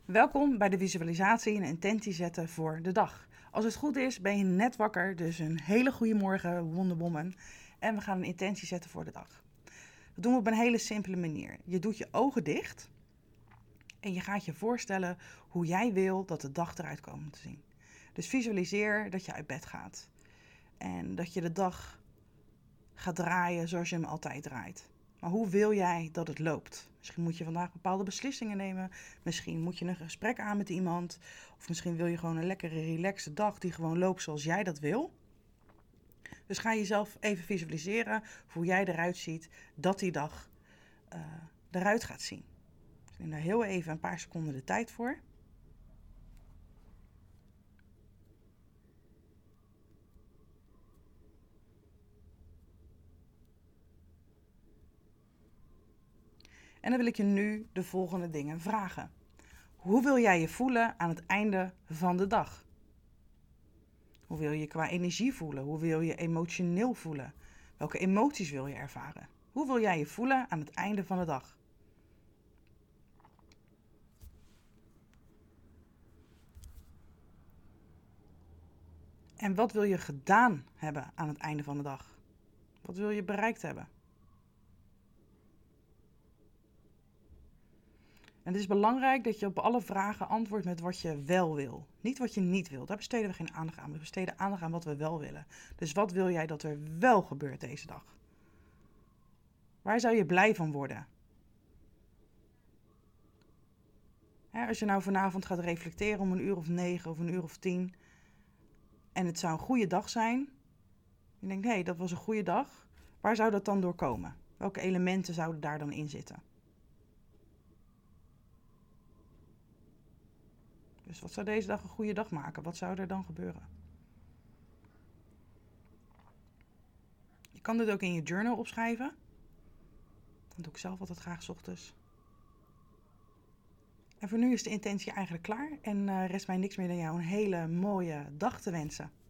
Welkom bij de visualisatie en intentie zetten voor de dag. Als het goed is, ben je net wakker, dus een hele goede morgen, Wonder Woman. En we gaan een intentie zetten voor de dag. Dat doen we op een hele simpele manier. Je doet je ogen dicht en je gaat je voorstellen hoe jij wil dat de dag eruit komt te zien. Dus visualiseer dat je uit bed gaat en dat je de dag gaat draaien zoals je hem altijd draait. Maar hoe wil jij dat het loopt? Misschien moet je vandaag bepaalde beslissingen nemen. Misschien moet je een gesprek aan met iemand. Of misschien wil je gewoon een lekkere, relaxte dag die gewoon loopt zoals jij dat wil. Dus ga jezelf even visualiseren hoe jij eruit ziet dat die dag eruit gaat zien. Dus neem daar heel even een paar seconden de tijd voor. En dan wil ik je nu de volgende dingen vragen. Hoe wil jij je voelen aan het einde van de dag? Hoe wil je qua energie voelen? Hoe wil je emotioneel voelen? Welke emoties wil je ervaren? Hoe wil jij je voelen aan het einde van de dag? En wat wil je gedaan hebben aan het einde van de dag? Wat wil je bereikt hebben? En het is belangrijk dat je op alle vragen antwoordt met wat je wel wil. Niet wat je niet wil. Daar besteden we geen aandacht aan. We besteden aandacht aan wat we wel willen. Dus wat wil jij dat er wel gebeurt deze dag? Waar zou je blij van worden? Als je nou vanavond gaat reflecteren om 9 of 10 en het zou een goede dag zijn. Je denkt, hé, dat was een goede dag. Waar zou dat dan door komen? Welke elementen zouden daar dan in zitten? Dus wat zou deze dag een goede dag maken? Wat zou er dan gebeuren? Je kan dit ook in je journal opschrijven. Dat doe ik zelf altijd graag 's ochtends. En voor nu is de intentie eigenlijk klaar. En rest mij niks meer dan jou een hele mooie dag te wensen.